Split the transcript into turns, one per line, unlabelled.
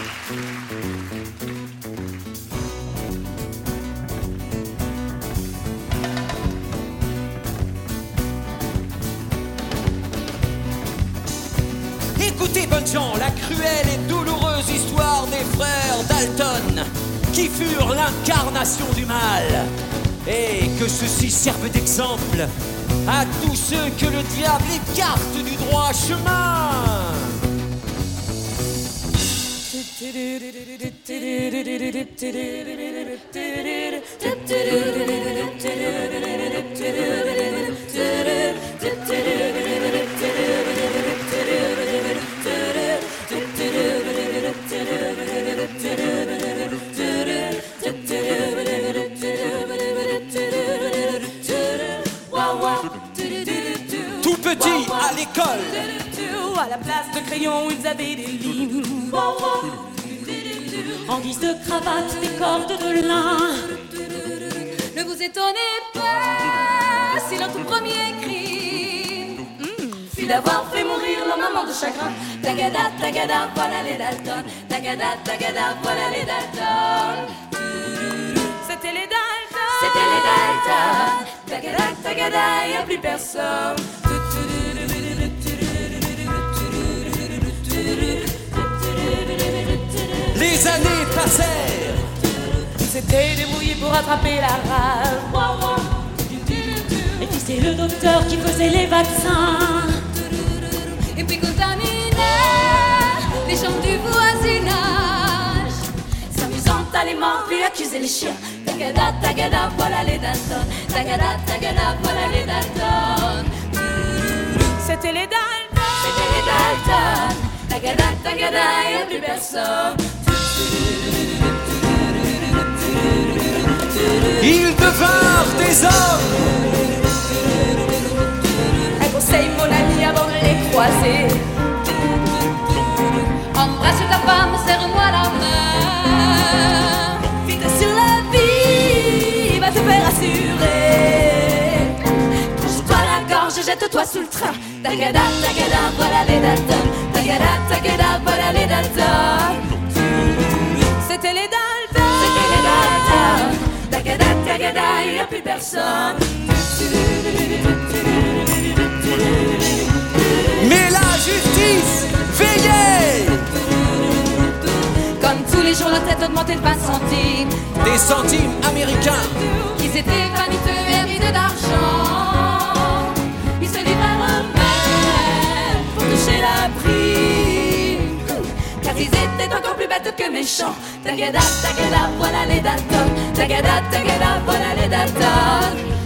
Écoutez, bonnes gens, la cruelle et douloureuse histoire des frères Dalton, qui furent l'incarnation du mal, et que ceci serve d'exemple à tous ceux que le diable écarte du droit chemin. Tout petit à l'école,
à la place de crayon, ils avaient des lignes. En guise de cravate, des cordes de lin.
Ne vous étonnez pas si leur tout premier cri fut d'avoir fait mourir leur maman de chagrin. Tagada, tagada, voilà les Dalton. Tagada, tagada, voilà les Dalton.
C'était les Dalton.
C'était les Dalton. Tagada, tagada, y'a plus personne.
les années passèrent.
C'était débrouillé pour attraper la rage. Et puis c'est le docteur qui faisait les vaccins.
Et puis contaminer les gens du voisinage, s'amusant à les mordre puis accuser les chiens. Tagada, tagada, voilà les Dalton. Tagada, tagada, voilà les Dalton.
C'était les Dalton.
C'était les Dalton. Tagada, tagada, y'a plus personne.
Ils devinrent des hommes.
Un conseil, mon ami, avant de les croiser: embrasse ta femme, serre-moi la main. Vite sur la vie, va te faire assurer. Touche-toi la gorge, jette-toi sous le train. Tagada, tagada, voilà les Dalton. Tagada, tagada, voilà les Dalton.
C'était les Dalton.
C'était les Dalton. Tagada, tagada, y'a plus personne.
Mais la justice veillait.
Comme tous les jours, la tête augmentait de 20 centimes.
Des centimes américains.
Ils étaient vaniteux et avides d'argent. Ils se livrèrent eux-mêmes pour toucher la prime. Car ils étaient encore plus bêtes que méchants. Tagada, tagada, voilà les Dalton. Tagada, tagada, voilà les Dalton.